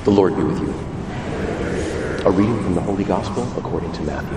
The Lord be with you. A reading from the Holy Gospel according to Matthew.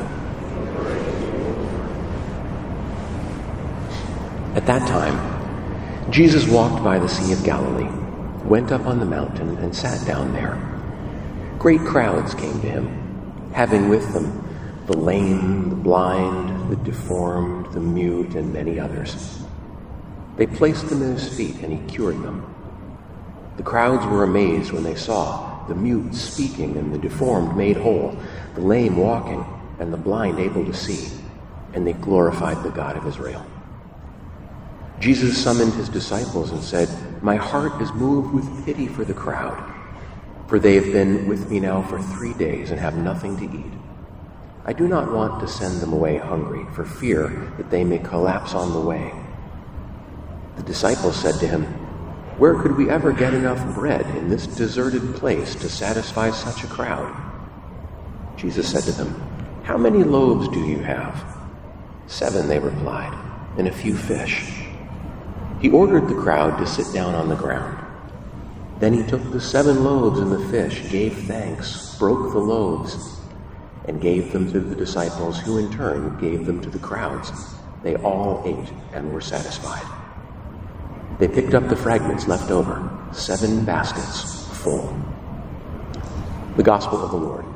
At that time, Jesus walked by the Sea of Galilee, went up on the mountain, and sat down there. Great crowds came to him, having with them the lame, the blind, the deformed, the mute, and many others. They placed them at his feet, and he cured them. The crowds were amazed when they saw the mute speaking and the deformed made whole, the lame walking and the blind able to see, and they glorified the God of Israel. Jesus summoned his disciples and said, "My heart is moved with pity for the crowd, for they have been with me now for 3 days and have nothing to eat. I do not want to send them away hungry, for fear that they may collapse on the way." The disciples said to him, "Where could we ever get enough bread in this deserted place to satisfy such a crowd?" Jesus said to them, "How many loaves do you have?" 7, they replied, "and a few fish." He ordered the crowd to sit down on the ground. Then he took the 7 loaves and the fish, gave thanks, broke the loaves, and gave them to the disciples, who in turn gave them to the crowds. They all ate and were satisfied. They picked up the fragments left over, 7 baskets full. The Gospel of the Lord.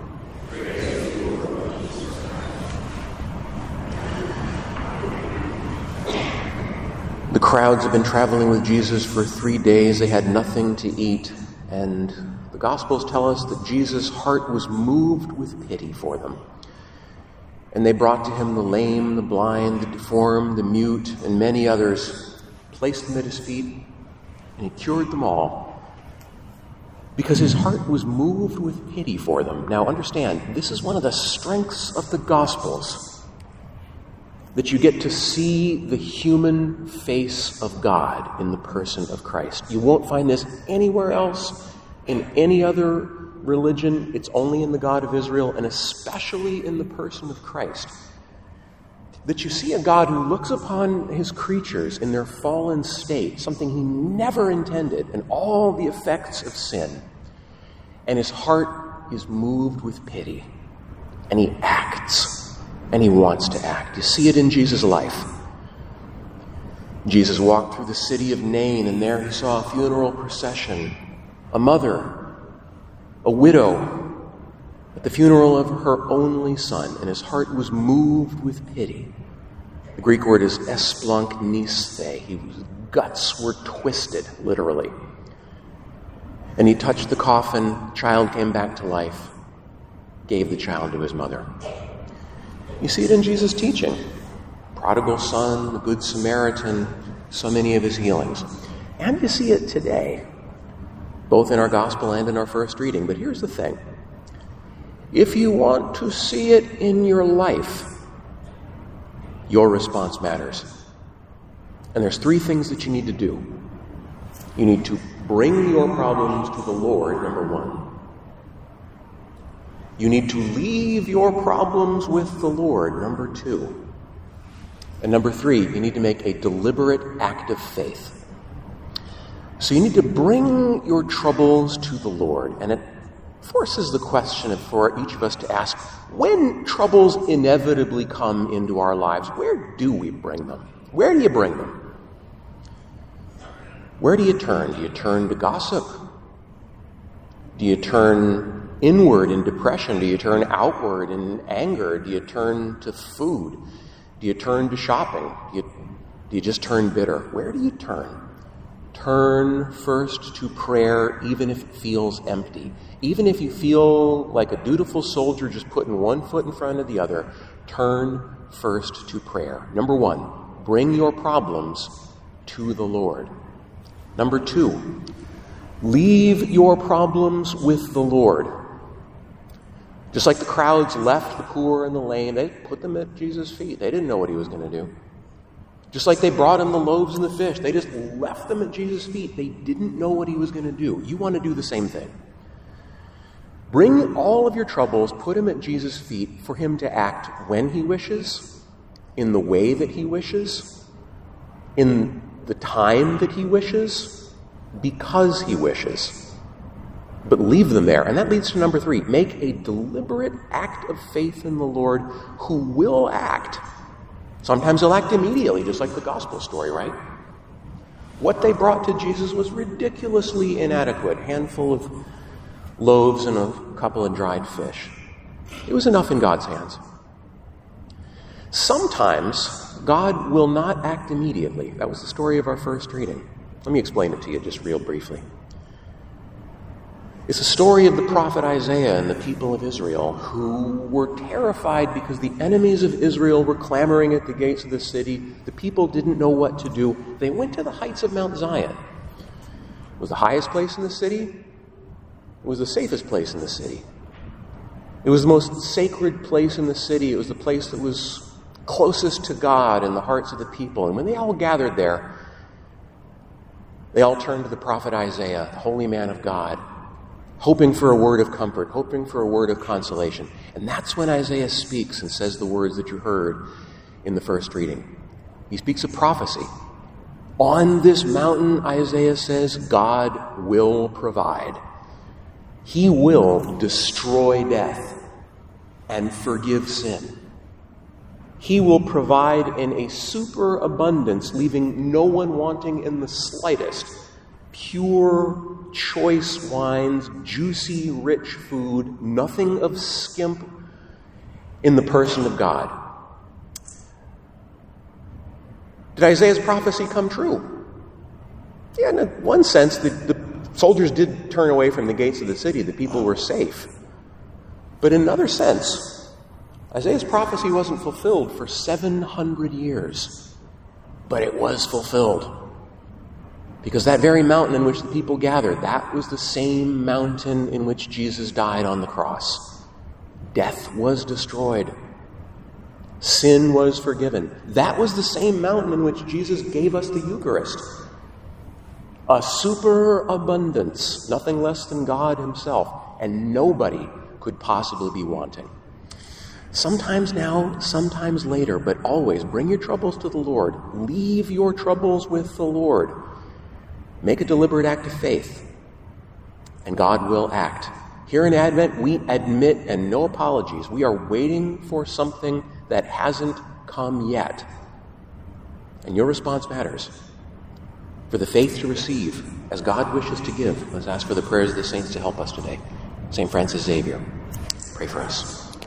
The crowds have been traveling with Jesus for 3 days. They had nothing to eat, and the Gospels tell us that Jesus' heart was moved with pity for them. And they brought to him the lame, the blind, the deformed, the mute, and many others, placed them at his feet, and he cured them all because his heart was moved with pity for them. Now understand, this is one of the strengths of the Gospels, that you get to see the human face of God in the person of Christ. You won't find this anywhere else in any other religion. It's only in the God of Israel, and especially in the person of Christ, that you see a God who looks upon his creatures in their fallen state, something he never intended, and all the effects of sin. And his heart is moved with pity. And he acts. And he wants to act. You see it in Jesus' life. Jesus walked through the city of Nain, and there he saw a funeral procession. A mother, a widow, at the funeral of her only son, and his heart was moved with pity. The Greek word is esplanknisthe. His guts were twisted, literally. And he touched the coffin, the child came back to life, gave the child to his mother. You see it in Jesus' teaching. Prodigal son, the Good Samaritan, so many of his healings. And you see it today, both in our gospel and in our first reading. But here's the thing. If you want to see it in your life, your response matters. And there's 3 things that you need to do. You need to bring your problems to the Lord, number 1. You need to leave your problems with the Lord, number 2. And number 3, you need to make a deliberate act of faith. So you need to bring your troubles to the Lord. And it forces the question for each of us to ask, when troubles inevitably come into our lives, where do we bring them? Where do you bring them? Where do you turn? Do you turn to gossip? Do you turn inward in depression? Do you turn outward in anger? Do you turn to food? Do you turn to shopping? Do you just turn bitter? Where do you turn? Turn first to prayer, even if it feels empty. Even if you feel like a dutiful soldier just putting one foot in front of the other, turn first to prayer. Number 1, bring your problems to the Lord. Number 2, leave your problems with the Lord. Just like the crowds left the poor and the lame, they put them at Jesus' feet. They didn't know what he was going to do. Just like they brought him the loaves and the fish, they just left them at Jesus' feet. They didn't know what he was going to do. You want to do the same thing. Bring all of your troubles, put him at Jesus' feet for him to act when he wishes, in the way that he wishes, in the time that he wishes, because he wishes. but leave them there. And that leads to number 3. Make a deliberate act of faith in the Lord who will act. Sometimes he'll act immediately, just like the gospel story, right? What they brought to Jesus was ridiculously inadequate. A handful of loaves and a couple of dried fish. It was enough in God's hands. Sometimes God will not act immediately. That was the story of our first reading. Let me explain it to you just real briefly. It's a story of the prophet Isaiah and the people of Israel who were terrified because the enemies of Israel were clamoring at the gates of the city. The people didn't know what to do. They went to the heights of Mount Zion. It was the highest place in the city. It was the safest place in the city. It was the most sacred place in the city. It was the place that was closest to God in the hearts of the people. And when they all gathered there, they all turned to the prophet Isaiah, the holy man of God, hoping for a word of comfort, hoping for a word of consolation. And that's when Isaiah speaks and says the words that you heard in the first reading. He speaks a prophecy. On this mountain, Isaiah says, God will provide. He will destroy death and forgive sin. He will provide in a superabundance, leaving no one wanting in the slightest. Pure, choice wines, juicy, rich food, nothing of skimp in the person of God. Did Isaiah's prophecy come true? Yeah, in one sense, the soldiers did turn away from the gates of the city. The people were safe. But in another sense, Isaiah's prophecy wasn't fulfilled for 700 years. But it was fulfilled. Because that very mountain in which the people gathered, that was the same mountain in which Jesus died on the cross. Death was destroyed. Sin was forgiven. That was the same mountain in which Jesus gave us the Eucharist. A superabundance, nothing less than God himself, and nobody could possibly be wanting. Sometimes now, sometimes later, but always bring your troubles to the Lord. Leave your troubles with the Lord. Make a deliberate act of faith, and God will act. Here in Advent, we admit, and no apologies, we are waiting for something that hasn't come yet. And your response matters. For the faith to receive, as God wishes to give, let's ask for the prayers of the saints to help us today. St. Francis Xavier, pray for us.